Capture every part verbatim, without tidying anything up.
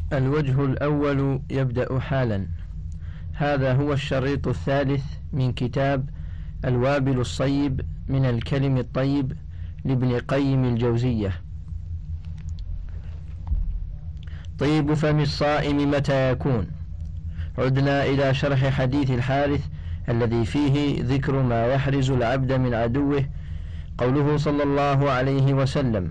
الوجه الأول يبدأ حالا. هذا هو الشريط الثالث من كتاب الوابل الصيب من الكلم الطيب لابن قيم الجوزية. طيب فم الصائم متى يكون؟ عدنا إلى شرح حديث الحارث الذي فيه ذكر ما يحرز العبد من عدوه، قوله صلى الله عليه وسلم: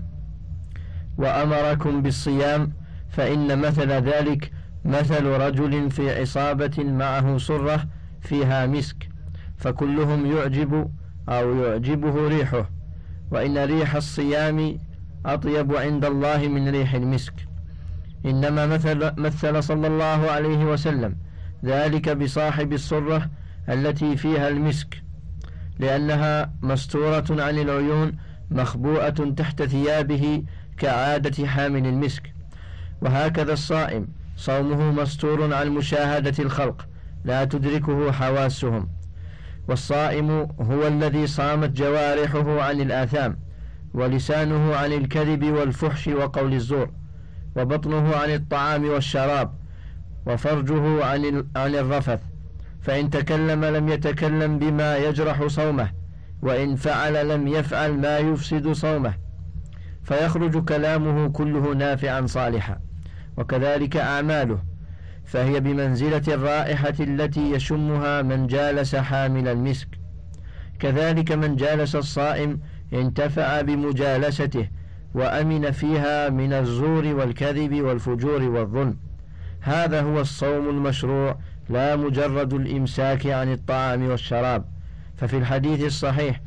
وأمركم بالصيام فإن مثل ذلك مثل رجل في عصابة معه صرة فيها مسك، فكلهم يعجب أو يعجبه ريحه، وإن ريح الصيام أطيب عند الله من ريح المسك. إنما مثل, مثل صلى الله عليه وسلم ذلك بصاحب الصرة التي فيها المسك، لأنها مستورة عن العيون مخبوءة تحت ثيابه كعادة حامل المسك. وهكذا الصائم صومه مستور عن مشاهدة الخلق لا تدركه حواسهم. والصائم هو الذي صامت جوارحه عن الآثام، ولسانه عن الكذب والفحش وقول الزور، وبطنه عن الطعام والشراب، وفرجه عن عن الرفث، فإن تكلم لم يتكلم بما يجرح صومه، وإن فعل لم يفعل ما يفسد صومه، فيخرج كلامه كله نافعا صالحا. وكذلك أعماله، فهي بمنزلة الرائحة التي يشمها من جالس حامل المسك. كذلك من جالس الصائم انتفع بمجالسته وأمن فيها من الزور والكذب والفجور والظلم. هذا هو الصوم المشروع، لا مجرد الإمساك عن الطعام والشراب. ففي الحديث الصحيح: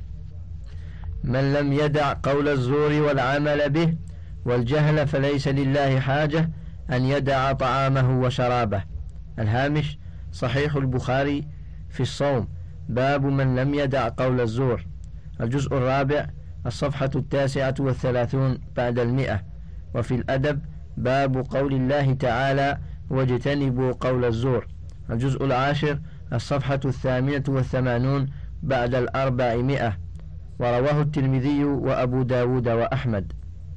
من لم يدع قول الزور والعمل به والجهل فليس لله حاجة أن يدع طعامه وشرابه. الهامش: صحيح البخاري في الصوم، باب من لم يدع قول الزور، الجزء الرابع، الصفحة التاسعة والثلاثون بعد المئة. وفي الأدب، باب قول الله تعالى: واجتنبوا قول الزور، الجزء العاشر، الصفحة الثامنة والثمانون بعد الأربعمائة. ورواه الترمذي وأبو داود وأحمد.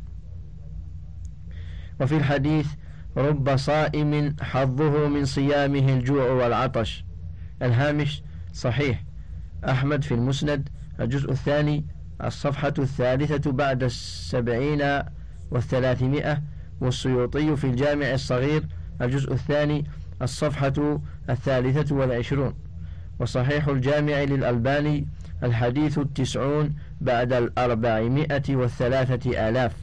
وفي الحديث: رب صائم حظه من صيامه الجوع والعطش. الهامش: صحيح أحمد في المسند، الجزء الثاني، الصفحة الثالثة بعد السبعين والثلاثمائة. والسيوطي في الجامع الصغير، الجزء الثاني، الصفحة الثالثة والعشرون. وصحيح الجامع للألباني، الحديث التسعون بعد الأربعمائة والثلاثة آلاف.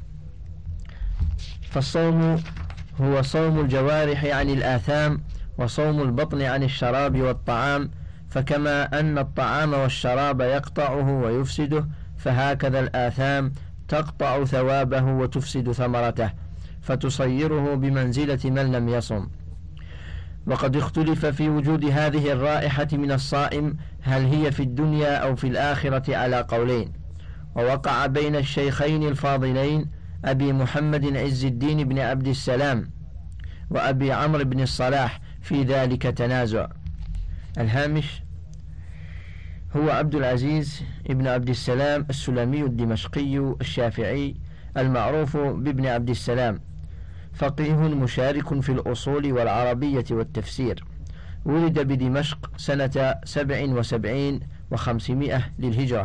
فالصوم هو صوم الجوارح عن الآثام، وصوم البطن عن الشراب والطعام. فكما أن الطعام والشراب يقطعه ويفسده، فهكذا الآثام تقطع ثوابه وتفسد ثمرته، فتصيره بمنزلة من لم يصم. وقد اختلف في وجود هذه الرائحة من الصائم، هل هي في الدنيا أو في الآخرة، على قولين. ووقع بين الشيخين الفاضلين أبي محمد عز الدين بن عبد السلام وأبي عمرو بن الصلاح في ذلك تنازع. الهامش: هو عبد العزيز ابن عبد السلام السلمي الدمشقي الشافعي المعروف بابن عبد السلام، فقيه مشارك في الأصول والعربية والتفسير. ولد بدمشق سنة سبع وسبعين وخمسمائة للهجرة،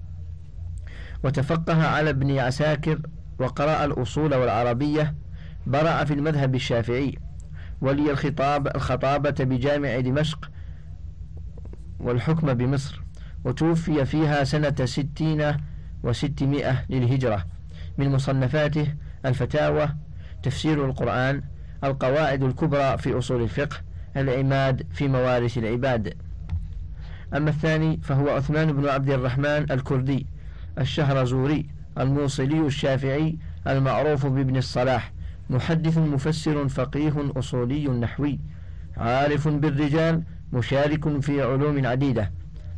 وتفقه على ابن عساكر وقرأ الأصول والعربية. برع في المذهب الشافعي، ولي الخطاب الخطابة بجامع دمشق والحكم بمصر، وتوفي فيها سنة ستين وستمائة للهجرة. من مصنفاته: الفتاوى، تفسير القرآن، القواعد الكبرى في أصول الفقه، العماد في موارث العباد. أما الثاني فهو عثمان بن عبد الرحمن الكردي الشهرزوري الموصلي الشافعي المعروف بابن الصلاح، محدث مفسر فقيه أصولي نحوي، عارف بالرجال، مشارك في علوم عديدة.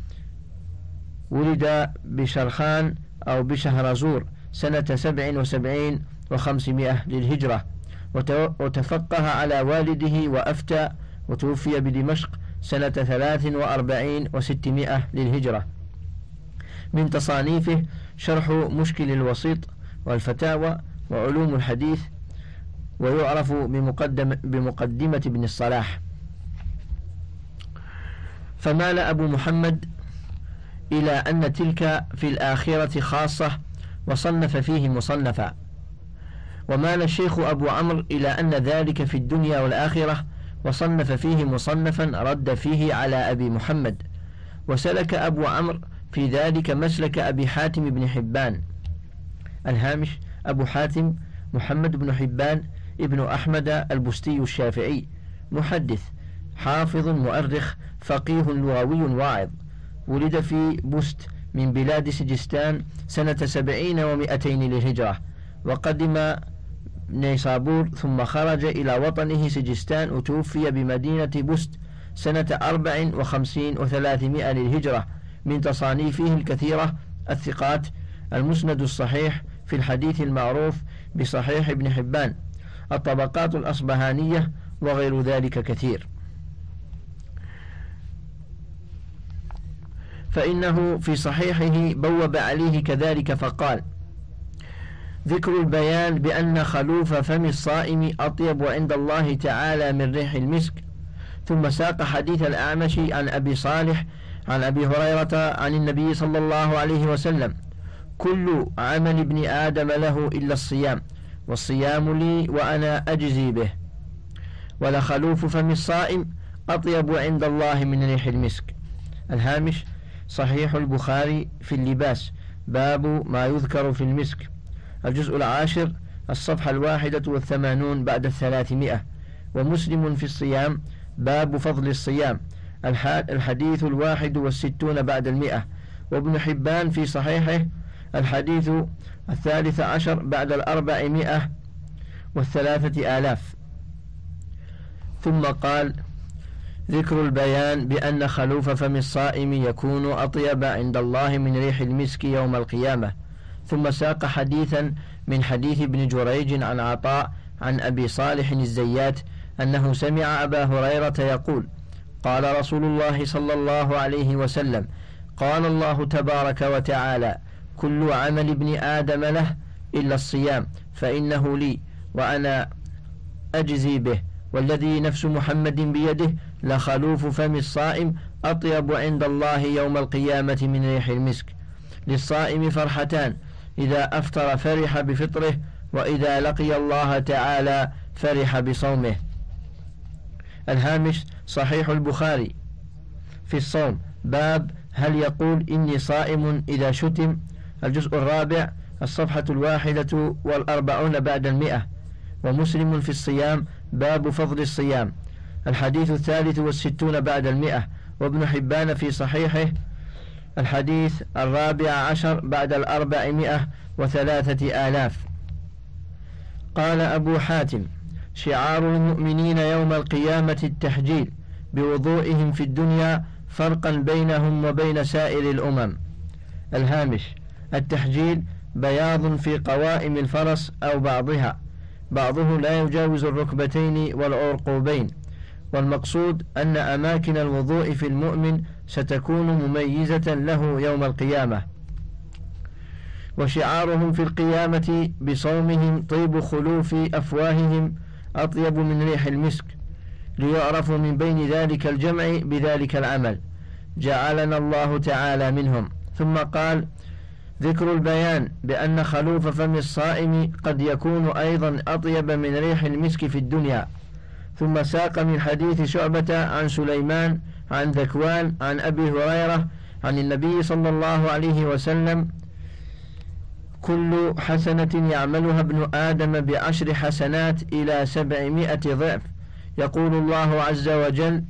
ولد بشرخان أو بشهرزور سنة سبع وسبعين وخمسمائة للهجرة، وتفقه على والده وأفتى، وتوفي بدمشق سنة ثلاث وأربعين وستمائة للهجرة. من تصانيفه: شرح مشكل الوسيط، والفتاوى، وعلوم الحديث، ويعرف بمقدم بمقدمة ابن الصلاح. فمال أبو محمد إلى أن تلك في الآخرة خاصة وصنف فيه مصنفا، ومال الشيخ أبو عمرو إلى أن ذلك في الدنيا والآخرة وصنف فيه مصنفا رد فيه على أبي محمد. وسلك أبو عمرو في ذلك مسلك أبي حاتم بن حبان. الهامش: أبو حاتم محمد بن حبان ابن أحمد البستي الشافعي، محدث حافظ مؤرخ فقيه لغوي واعظ، ولد في بست من بلاد سجستان سنة سبعين ومئتين للهجرة، وقدم نيسابور ثم خرج إلى وطنه سجستان، وتوفي بمدينة بست سنة أربع وخمسين وثلاثمائة للهجرة. من تصانيفه الكثيرة: الثقات، المسند الصحيح في الحديث المعروف بصحيح ابن حبان، الطبقات الأصبهانية، وغير ذلك كثير. فإنه في صحيحه بوب عليه كذلك فقال: ذكر البيان بأن خلوف فم الصائم أطيب عند الله تعالى من ريح المسك. ثم ساق حديث الأعمش عن أبي صالح عن أبي هريرة عن النبي صلى الله عليه وسلم: كل عمل ابن آدم له إلا الصيام، والصيام لي وأنا أجزي به، ولخلوف فم الصائم أطيب عند الله من ريح المسك. الهامش: صحيح البخاري في اللباس، باب ما يذكر في المسك، الجزء العاشر، الصفحة الواحدة والثمانون بعد الثلاثمائة. ومسلم في الصيام، باب فضل الصيام، الحديث الواحد والستون بعد المئة. وابن حبان في صحيحه، الحديث الثالث عشر بعد الأربعمائة والثلاثة آلاف. ثم قال: ذكر البيان بأن خلوف فم الصائم يكون أطيب عند الله من ريح المسك يوم القيامة. ثم ساق حديثا من حديث ابن جريج عن عطاء عن أبي صالح الزيات أنه سمع أبا هريرة يقول: قال رسول الله صلى الله عليه وسلم: قال الله تبارك وتعالى: كل عمل ابن آدم له إلا الصيام فإنه لي وأنا أجزي به، والذي نفس محمد بيده لخلوف فم الصائم أطيب عند الله يوم القيامة من ريح المسك. للصائم فرحتان: إذا أفطر فرح بفطره، وإذا لقي الله تعالى فرح بصومه. الهامش: صحيح البخاري في الصوم، باب هل يقول إني صائم إذا شتم، الجزء الرابع، الصفحة الواحدة والأربعون بعد المئة. ومسلم في الصيام، باب فضل الصيام، الحديث الثالث والستون بعد المئة. وابن حبان في صحيحه، الحديث الرابع عشر بعد الأربعمائة وثلاثة آلاف. قال أبو حاتم: شعار المؤمنين يوم القيامة التحجيل بوضوئهم في الدنيا فرقا بينهم وبين سائر الأمم. الهامش: التحجيل بياض في قوائم الفرس أو بعضها، بعضه لا يجاوز الركبتين والعرقوبين، والمقصود أن أماكن الوضوء في المؤمن ستكون مميزة له يوم القيامة. وشعارهم في القيامة بصومهم طيب خلوف أفواههم أطيب من ريح المسك، ليعرفوا من بين ذلك الجمع بذلك العمل، جعلنا الله تعالى منهم. ثم قال: ذكر البيان بأن خلوف فم الصائم قد يكون أيضا أطيب من ريح المسك في الدنيا. ثم ساق من حديث شعبة عن سليمان عن ذكوان عن أبي هريرة عن النبي صلى الله عليه وسلم: كل حسنة يعملها ابن آدم بعشر حسنات إلى سبعمائة ضعف، يقول الله عز وجل: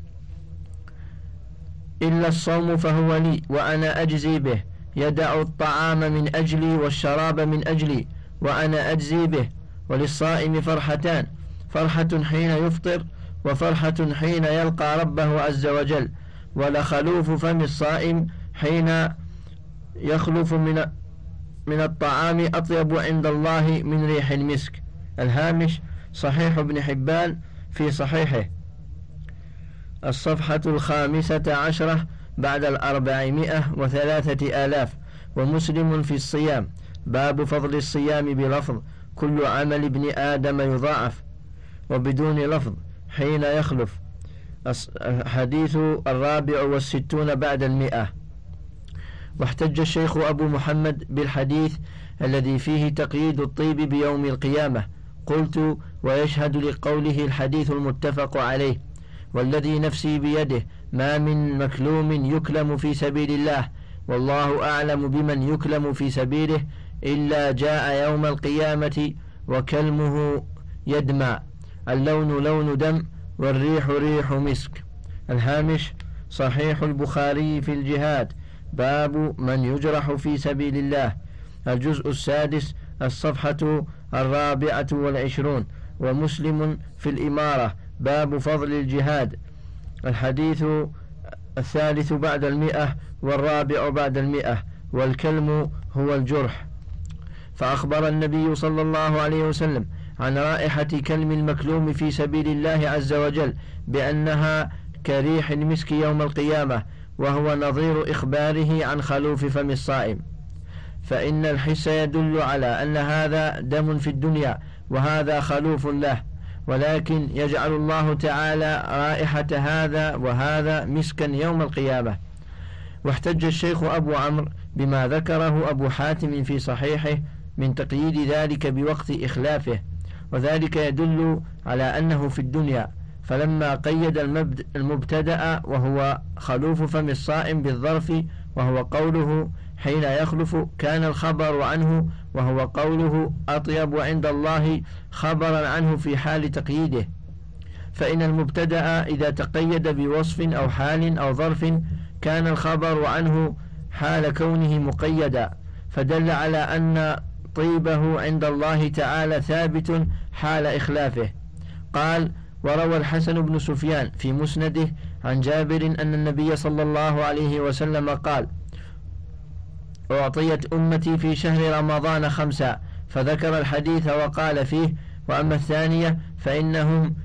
إلا الصوم فهو لي وأنا أجزي به، يدع الطعام من أجلي والشراب من أجلي وأنا أجزي به. وللصائم فرحتان: فرحة حين يفطر، وفرحة حين يلقى ربه عز وجل. ولخلوف فم الصائم حين يخلف من من الطعام أطيب عند الله من ريح المسك. الهامش: صحيح ابن حبان في صحيحه، الصفحة الخامسة عشرة بعد الأربعمائة وثلاثة آلاف. ومسلم في الصيام، باب فضل الصيام بلفظ: كل عمل ابن آدم يضاعف، وبدون لفظ حين يخلف. حديث الرابع والستون بعد المئة. واحتج الشيخ أبو محمد بالحديث الذي فيه تقييد الطيب بيوم القيامة. قلت: ويشهد لقوله الحديث المتفق عليه: والذي نفسي بيده ما من مكلوم يكلم في سبيل الله والله أعلم بمن يكلم في سبيله إلا جاء يوم القيامة وكلمه يدمع، اللون لون دم والريح ريح مسك. الهامش: صحيح البخاري في الجهاد، باب من يجرح في سبيل الله، الجزء السادس، الصفحة الرابعة والعشرون. ومسلم في الإمارة، باب فضل الجهاد، الحديث الثالث بعد المئة والرابع بعد المئة. والكلم هو الجرح. فأخبر النبي صلى الله عليه وسلم عن رائحة كلم المكلوم في سبيل الله عز وجل بأنها كريح المسك يوم القيامة، وهو نظير إخباره عن خلوف فم الصائم. فإن الحس يدل على أن هذا دم في الدنيا وهذا خلوف له، ولكن يجعل الله تعالى رائحة هذا وهذا مسكا يوم القيامة. واحتج الشيخ أبو عمرو بما ذكره أبو حاتم في صحيحه من تقييد ذلك بوقت إخلافه، وذلك يدل على أنه في الدنيا، فلما قيد المبتدأ وهو خلوف فم الصائم بالظرف وهو قوله حين يخلف، كان الخبر عنه وهو قوله أطيب عند الله خبرا عنه في حال تقييده. فإن المبتدأ إذا تقيد بوصف أو حال أو ظرف كان الخبر عنه حال كونه مقيدا، فدل على أن طيبه عند الله تعالى ثابت حال إخلافه. قال: وروى الحسن بن سفيان في مسنده عن جابر أن النبي صلى الله عليه وسلم قال: أعطيت أمتي في شهر رمضان خمسة، فذكر الحديث وقال فيه: وأما الثانية فإنهم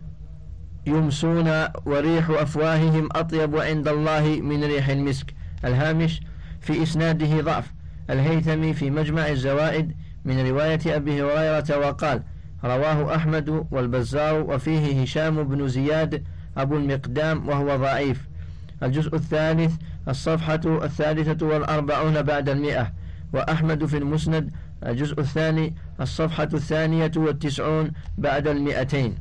يمسون وريح أفواههم أطيب عند الله من ريح المسك. الهامش: في إسناده ضعف. الهيثمي في مجمع الزوائد من رواية أبي هريرة وقال: رواه أحمد والبزار وفيه هشام بن زياد أبو المقدام وهو ضعيف. الجزء الثالث، الصفحة الثالثة والأربعون بعد المئة. وأحمد في المسند، الجزء الثاني، الصفحة الثانية والتسعون بعد المئتين.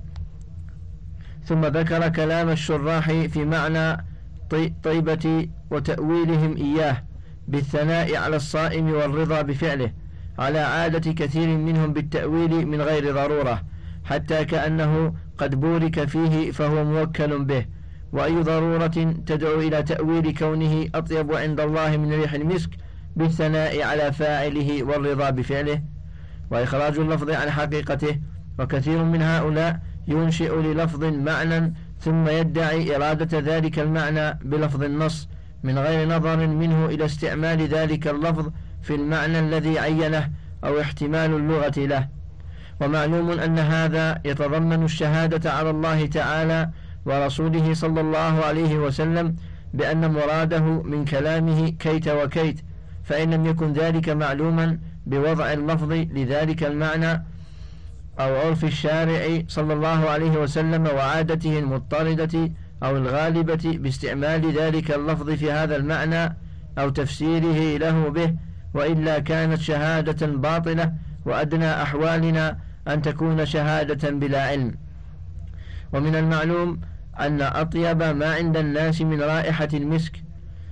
ثم ذكر كلام الشراح في معنى طيبة وتأويلهم إياه بالثناء على الصائم والرضا بفعله، على عادة كثير منهم بالتأويل من غير ضرورة، حتى كأنه قد بورك فيه فهو موكل به. وأي ضرورة تدعو إلى تأويل كونه أطيب عند الله من ريح المسك بالثناء على فاعله والرضا بفعله وإخراج اللفظ عن حقيقته؟ وكثير من هؤلاء ينشئ للفظ معنى ثم يدعي إرادة ذلك المعنى بلفظ النص من غير نظر منه إلى استعمال ذلك اللفظ في المعنى الذي عينه أو احتمال اللغة له. ومعلوم أن هذا يتضمن الشهادة على الله تعالى ورسوله صلى الله عليه وسلم بأن مراده من كلامه كيت وكيت، فإن لم يكن ذلك معلوما بوضع اللفظ لذلك المعنى أو عرف الشارع صلى الله عليه وسلم وعادته المضطردة أو الغالبة باستعمال ذلك اللفظ في هذا المعنى أو تفسيره له به، وإلا كانت شهادة باطلة، وأدنى أحوالنا أن تكون شهادة بلا علم. ومن المعلوم أن أطيب ما عند الناس من رائحة المسك،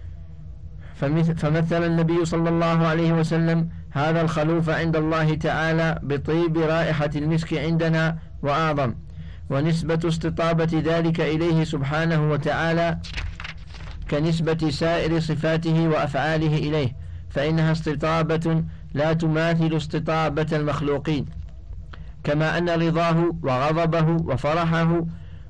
فمثل النبي صلى الله عليه وسلم هذا الخلوف عند الله تعالى بطيب رائحة المسك عندنا وأعظم، ونسبة استطابة ذلك إليه سبحانه وتعالى كنسبة سائر صفاته وأفعاله إليه، فإنها استطابة لا تماثل استطابة المخلوقين، كما أن رضاه وغضبه وفرحه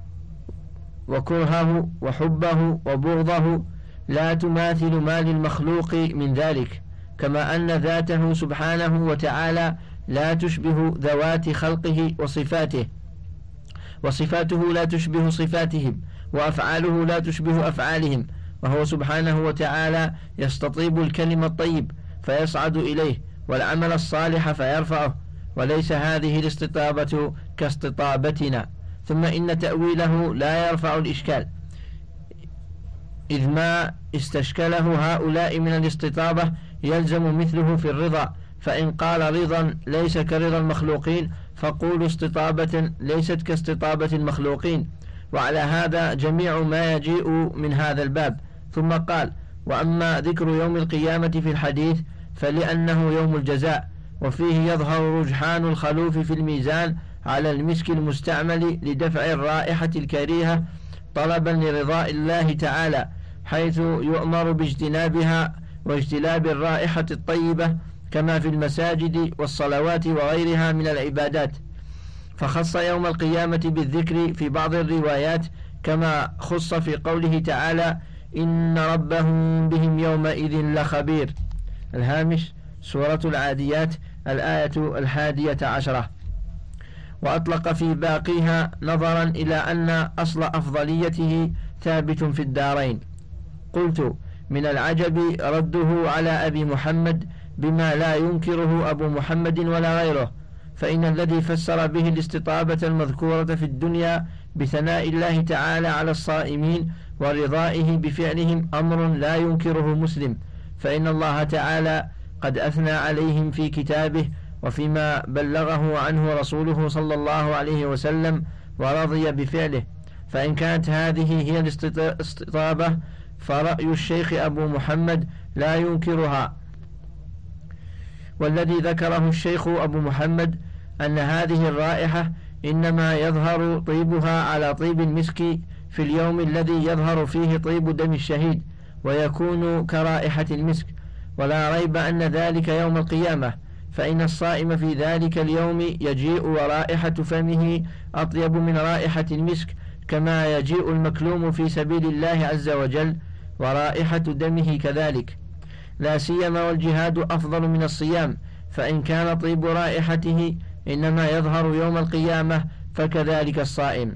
وكرهه وحبه وبغضه لا تماثل ما للمخلوق من ذلك، كما أن ذاته سبحانه وتعالى لا تشبه ذوات خلقه وصفاته، وصفاته لا تشبه صفاتهم، وأفعاله لا تشبه أفعالهم، وهو سبحانه وتعالى يستطيب الكلم الطيب فيصعد إليه، والعمل الصالح فيرفعه، وليس هذه الاستطابة كاستطابتنا. ثم إن تأويله لا يرفع الإشكال، إذ ما استشكله هؤلاء من الاستطابة يلزم مثله في الرضا، فإن قال رضا ليس كرضا المخلوقين فقولوا استطابة ليست كاستطابة المخلوقين، وعلى هذا جميع ما يجيء من هذا الباب. ثم قال: وأما ذكر يوم القيامة في الحديث فلأنه يوم الجزاء، وفيه يظهر رجحان الخلوف في الميزان على المسك المستعمل لدفع الرائحة الكريهة طلبا لرضاء الله تعالى، حيث يؤمر باجتنابها واجتلاب الرائحة الطيبة كما في المساجد والصلوات وغيرها من العبادات، فخص يوم القيامة بالذكر في بعض الروايات كما خص في قوله تعالى: إن ربهم بهم يومئذ لخبير. الهامش: سورة العاديات، الآية الحادية عشرة. وأطلق في باقيها نظرا إلى أن أصل أفضليته ثابت في الدارين. قلت: من العجب رده على أبي محمد بما لا ينكره أبو محمد ولا غيره، فإن الذي فسر به الاستطابة المذكورة في الدنيا بثناء الله تعالى على الصائمين ورضائه بفعلهم أمر لا ينكره مسلم، فإن الله تعالى قد أثنى عليهم في كتابه وفيما بلغه عنه رسوله صلى الله عليه وسلم ورضي بفعله. فإن كانت هذه هي الاستطابة فرأي الشيخ أبو محمد لا ينكرها، والذي ذكره الشيخ أبو محمد أن هذه الرائحة إنما يظهر طيبها على طيب المسك في اليوم الذي يظهر فيه طيب دم الشهيد ويكون كرائحة المسك، ولا ريب أن ذلك يوم القيامة، فإن الصائم في ذلك اليوم يجيء ورائحة فمه أطيب من رائحة المسك، كما يجيء المكلوم في سبيل الله عز وجل ورائحة دمه كذلك، لا سيما والجهاد أفضل من الصيام، فإن كان طيب رائحته إنما يظهر يوم القيامة فكذلك الصائم.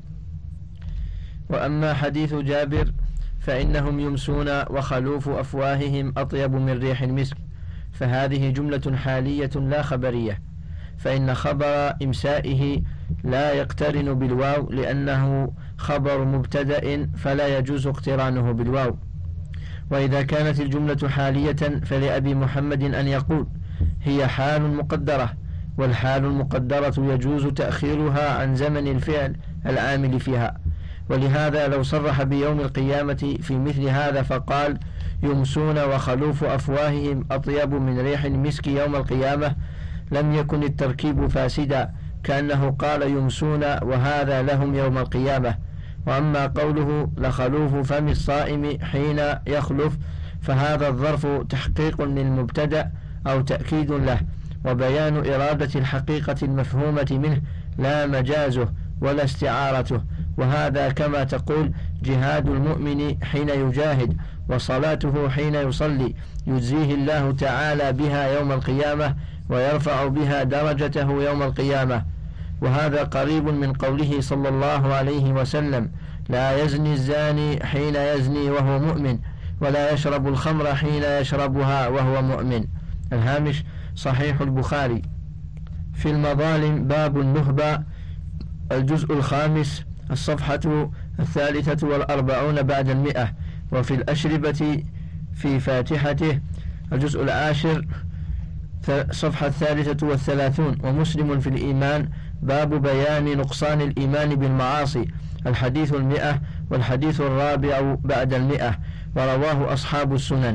وأما حديث جابر فإنهم يمسون وخلوف أفواههم أطيب من ريح المسك، فهذه جملة حالية لا خبرية، فإن خبر إمسائه لا يقترن بالواو لأنه خبر مبتدأ فلا يجوز اقترانه بالواو. وإذا كانت الجملة حالية فلأبي محمد أن يقول: هي حال مقدرة، والحال المقدرة يجوز تأخيرها عن زمن الفعل العامل فيها. ولهذا لو صرح بيوم القيامة في مثل هذا فقال: يمسون وخلوف أفواههم أطيب من ريح المسك يوم القيامة، لم يكن التركيب فاسدا، كأنه قال يمسون وهذا لهم يوم القيامة. وأما قوله لخلوف فم الصائم حين يخلف فهذا الظرف تحقيق للمبتدأ أو تأكيد له وبيان إرادة الحقيقة المفهومة منه لا مجازه ولا استعارته، وهذا كما تقول جهاد المؤمن حين يجاهد وصلاته حين يصلي يجزيه الله تعالى بها يوم القيامة ويرفع بها درجته يوم القيامة. وهذا قريب من قوله صلى الله عليه وسلم: لا يزني الزاني حين يزني وهو مؤمن، ولا يشرب الخمر حين يشربها وهو مؤمن. الهامش: صحيح البخاري. في المظالم باب النهبة، الجزء الخامس، الصفحة الثالثة والأربعون بعد المئة. وفي الأشربة في فاتحته الجزء العاشر صفحة الثالثة والثلاثون. ومسلم في الإيمان باب بيان نقصان الإيمان بالمعاصي، الحديث المئة والحديث الرابع بعد المئة، ورواه أصحاب السنن.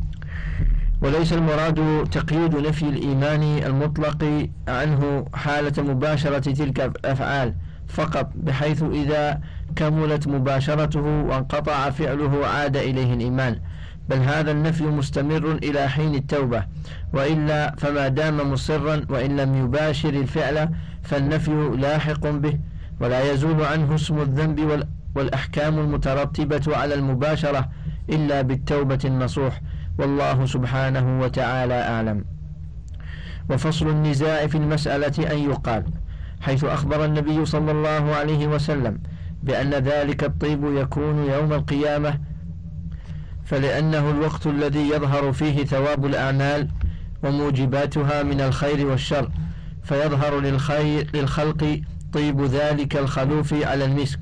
وليس المراد تقييد نفي الإيمان المطلق عنه حالة مباشرة تلك الأفعال فقط، بحيث إذا كملت مباشرته وانقطع فعله عاد إليه الإيمان، بل هذا النفي مستمر إلى حين التوبة، وإلا فما دام مصرا وإن لم يباشر الفعل فالنفي لاحق به، ولا يزول عنه اسم الذنب والأحكام المترتبة على المباشرة إلا بالتوبة النصوح، والله سبحانه وتعالى أعلم. وفصل النزاع في المسألة أن يقال: حيث أخبر النبي صلى الله عليه وسلم بأن ذلك الطيب يكون يوم القيامة، فلأنه الوقت الذي يظهر فيه ثواب الأعمال وموجباتها من الخير والشر، فيظهر للخير للخلق طيب ذلك الخلوف على المسك،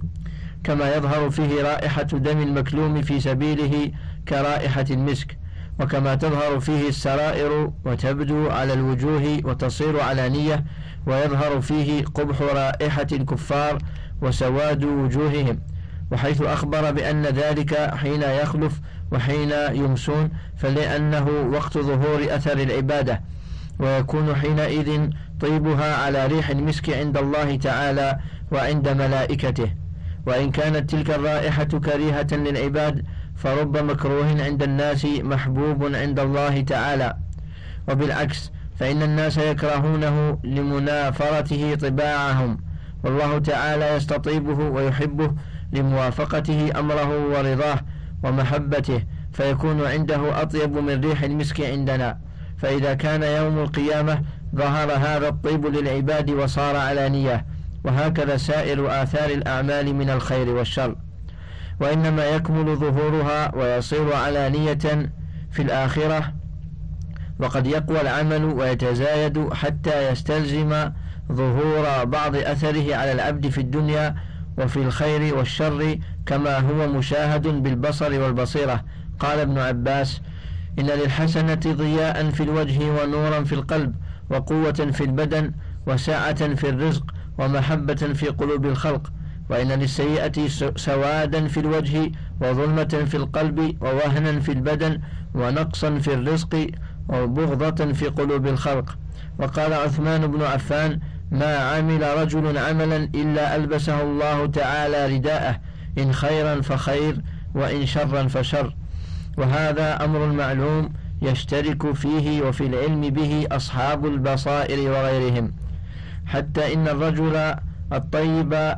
كما يظهر فيه رائحة دم المكلوم في سبيله كرائحة المسك، وكما تظهر فيه السرائر وتبدو على الوجوه وتصير علانية، ويظهر فيه قبح رائحة الكفار وسواد وجوههم. وحيث أخبر بأن ذلك حين يخلف وحين يمسون، فلأنه وقت ظهور أثر العبادة، ويكون حينئذ طيبها على ريح المسك عند الله تعالى وعند ملائكته. وإن كانت تلك الرائحة كريهة للعباد، فرب مكروه عند الناس محبوب عند الله تعالى. وبالعكس، فإن الناس يكرهونه لمنافرته طباعهم، والله تعالى يستطيبه ويحبه لموافقته أمره ورضاه ومحبته، فيكون عنده أطيب من ريح المسك عندنا. فإذا كان يوم القيامة ظهر هذا الطيب للعباد وصار علانية، وهكذا سائر آثار الأعمال من الخير والشر، وإنما يكمل ظهورها ويصير علانية في الآخرة، وقد يقوى العمل ويتزايد حتى يستلزم ظهور بعض أثره على العبد في الدنيا وفي الخير والشر، كما هو مشاهد بالبصر والبصيرة. قال ابن عباس: إن للحسنة ضياء في الوجه ونورا في القلب وقوة في البدن وسعة في الرزق ومحبة في قلوب الخلق، وإن للسيئة سوادا في الوجه وظلمة في القلب ووهنا في البدن ونقصا في الرزق وبغضة في قلوب الخلق. وقال عثمان بن عفان: ما عمل رجل عملا إلا ألبسه الله تعالى رداءه، إن خيرا فخير وإن شرا فشر. وهذا أمر معلوم يشترك فيه وفي العلم به أصحاب البصائر وغيرهم، حتى إن الرجل الطيب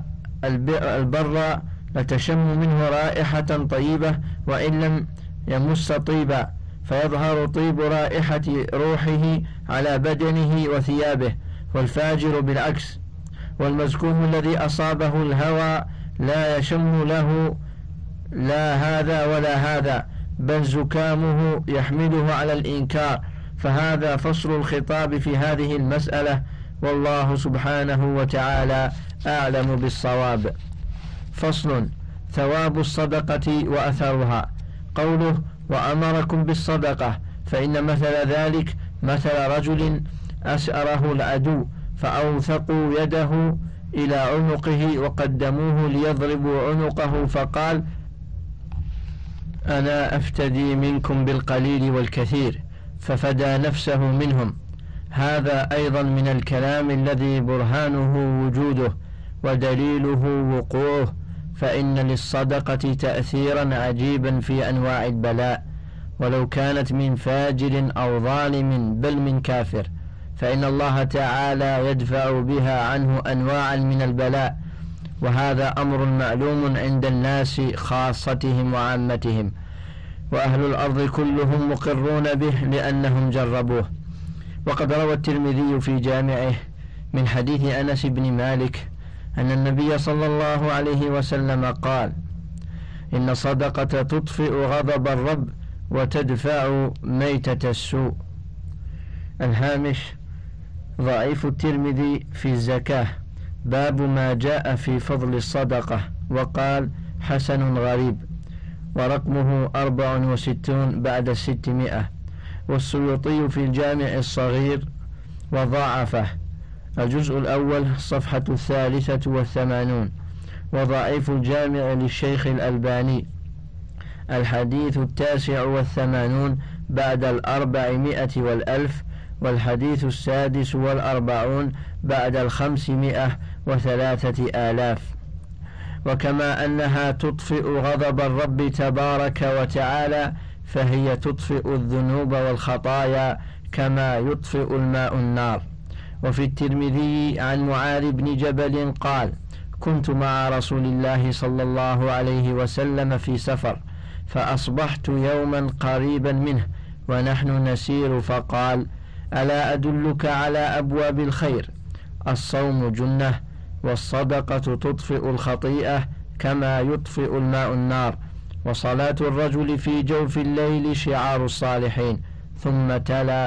البر لتشم منه رائحة طيبة وإن لم يمس طيبا، فيظهر طيب رائحة روحه على بدنه وثيابه. والفاجر بالعكس، والمزكوم الذي أصابه الهوى لا يشم له لا هذا ولا هذا، بل زكامه يحمله على الإنكار. فهذا فصل الخطاب في هذه المسألة، والله سبحانه وتعالى أعلم بالصواب. فصل: ثواب الصدقة وأثرها. قوله: وأمركم بالصدقة، فإن مثل ذلك مثل رجل أسأره العدو فأوثقوا يده إلى عنقه وقدموه ليضربوا عنقه، فقال: أنا أفتدي منكم بالقليل والكثير، ففدى نفسه منهم. هذا أيضا من الكلام الذي برهانه وجوده ودليله وقوعه، فإن للصدقة تأثيرا عجيبا في أنواع البلاء، ولو كانت من فاجر أو ظالم بل من كافر، فإن الله تعالى يدفع بها عنه أنواعا من البلاء، وهذا أمر معلوم عند الناس خاصتهم وعامتهم، وأهل الأرض كلهم مقرون به لأنهم جربوه. وقد روى الترمذي في جامعه من حديث أنس بن مالك أن النبي صلى الله عليه وسلم قال: إن الصدقة تطفئ غضب الرب وتدفع ميتة السوء. الهامش: ضعيف الترمذي في الزكاة، باب ما جاء في فضل الصدقة، وقال: حسن غريب، ورقمه أربع وستون بعد الستمائة. والسيوطي في الجامع الصغير وضاعفه، الجزء الأول صفحة الثالثة والثمانون. وضعيف الجامع للشيخ الألباني، الحديث التاسع والثمانون بعد الأربعمائة والألف، والحديث السادس والأربعون بعد الخمسمائة وثلاثة آلاف. وكما أنها تطفئ غضب الرب تبارك وتعالى، فهي تطفئ الذنوب والخطايا كما يطفئ الماء النار. وفي الترمذي عن معاذ بن جبل قال: كنت مع رسول الله صلى الله عليه وسلم في سفر، فأصبحت يوما قريبا منه ونحن نسير، فقال: ألا أدلك على أبواب الخير؟ الصوم جنة، والصدقة تطفئ الخطيئة كما يطفئ الماء النار، وصلاة الرجل في جوف الليل شعار الصالحين. ثم تلا: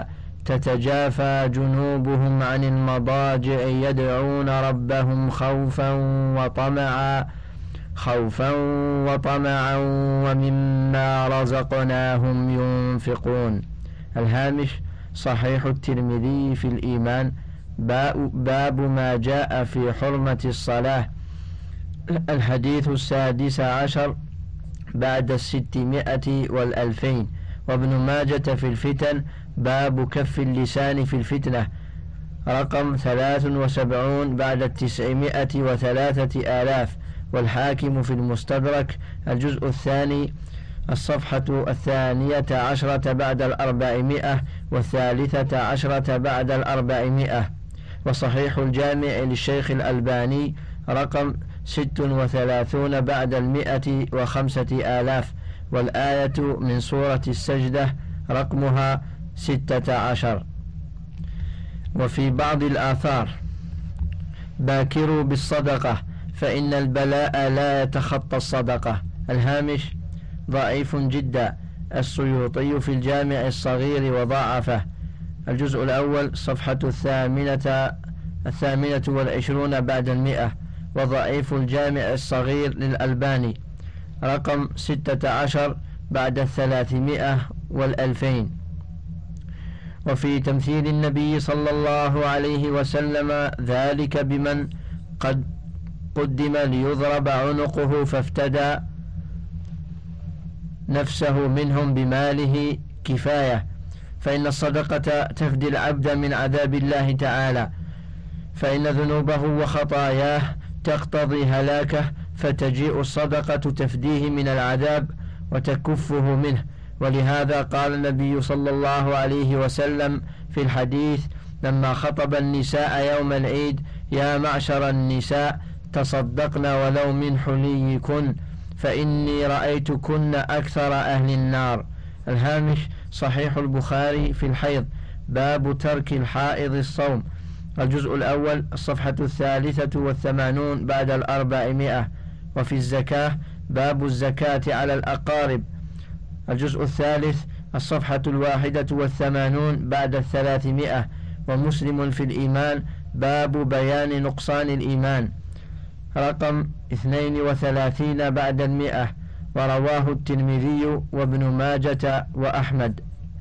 تتجافى جنوبهم عن المضاجع يدعون ربهم خوفا وطمعا خوفا وطمعا ومما رزقناهم ينفقون. الهامش: صحيح الترمذي في الإيمان، باب ما جاء في حرمة الصلاة، الحديث السادس عشر بعد الستمائة والألفين. وابن ماجة في الفتن، باب كف اللسان في الفتنة، رقم ثلاث وسبعون بعد التسعمائة وثلاثة آلاف. والحاكم في المستدرك، الجزء الثاني، الصفحة الثانية عشرة بعد الأربعمائة والثالثة عشرة بعد الأربعمائة. وصحيح الجامع للشيخ الألباني، رقم ست وثلاثون بعد المائة وخمسة آلاف. والآية من سورة السجدة، رقمها ستة عشر. وفي بعض الآثار: باكروا بالصدقة فإن البلاء لا يتخطى الصدقة. الهامش: ضعيف جدا، السيوطي في الجامع الصغير وضاعفه، الجزء الأول، صفحة الثامنة الثامنة والعشرون بعد المئة. وضعيف الجامع الصغير للألباني، رقم ستة عشر بعد الثلاثمائة والألفين. وفي تمثيل النبي صلى الله عليه وسلم ذلك بمن قد قدم ليضرب عنقه فافتدى نفسه منهم بماله كفاية، فإن الصدقة تفدي العبد من عذاب الله تعالى، فإن ذنوبه وخطاياه تقتضي هلاكه، فتجيء الصدقة تفديه من العذاب وتكفه منه. ولهذا قال النبي صلى الله عليه وسلم في الحديث لما خطب النساء يوم العيد: يا معشر النساء تصدقن ولو من حليكن فإني رأيتكن أكثر أهل النار. الهامش: صحيح البخاري في الحيض، باب ترك الحائض الصوم، الجزء الأول، الصفحة الثالثة والثمانون بعد الأربعمائة. وفي الزكاة، باب الزكاة على الأقارب، الجزء الثالث، الصفحة الواحدة والثمانون بعد الثلاثمائة. ومسلم في الإيمان، باب بيان نقصان الإيمان، رقم اثنين وثلاثين بعد المئة. ورواه الترمذي وابن ماجة وأحمد.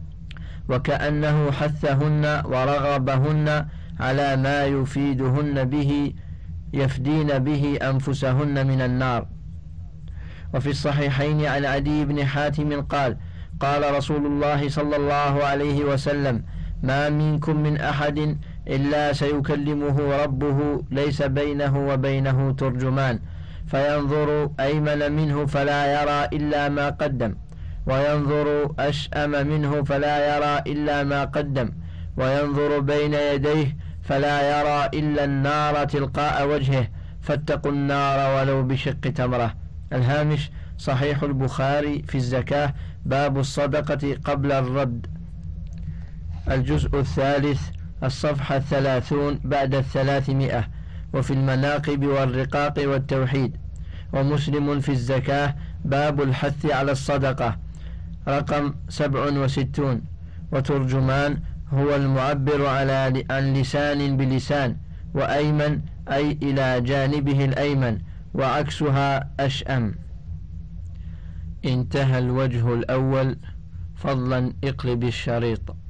وكأنه حثهن ورغبهن على ما يفيدهن به يفدين به أنفسهن من النار. وفي الصحيحين عن عدي بن حاتم قال: قال رسول الله صلى الله عليه وسلم: ما منكم من أحد إلا سيكلمه ربه ليس بينه وبينه ترجمان، فينظر أيمن منه فلا يرى إلا ما قدم، وينظر أشأم منه فلا يرى إلا ما قدم، وينظر بين يديه فلا يرى إلا النار تلقاء وجهه، فاتقوا النار ولو بشق تمرة. الهامش: صحيح البخاري في الزكاة، باب الصدقة قبل الرد، الجزء الثالث، الصفحة الثلاثون بعد الثلاثمائة. وفي المناقب والرقاق والتوحيد. ومسلم في الزكاة، باب الحث على الصدقة، رقم سبع وستون. وترجمان هو المعبر على عن لسان بلسان، وأيمن أي إلى جانبه الأيمن، وعكسها أشأم. انتهى الوجه الأول. فضلا اقلب الشريط.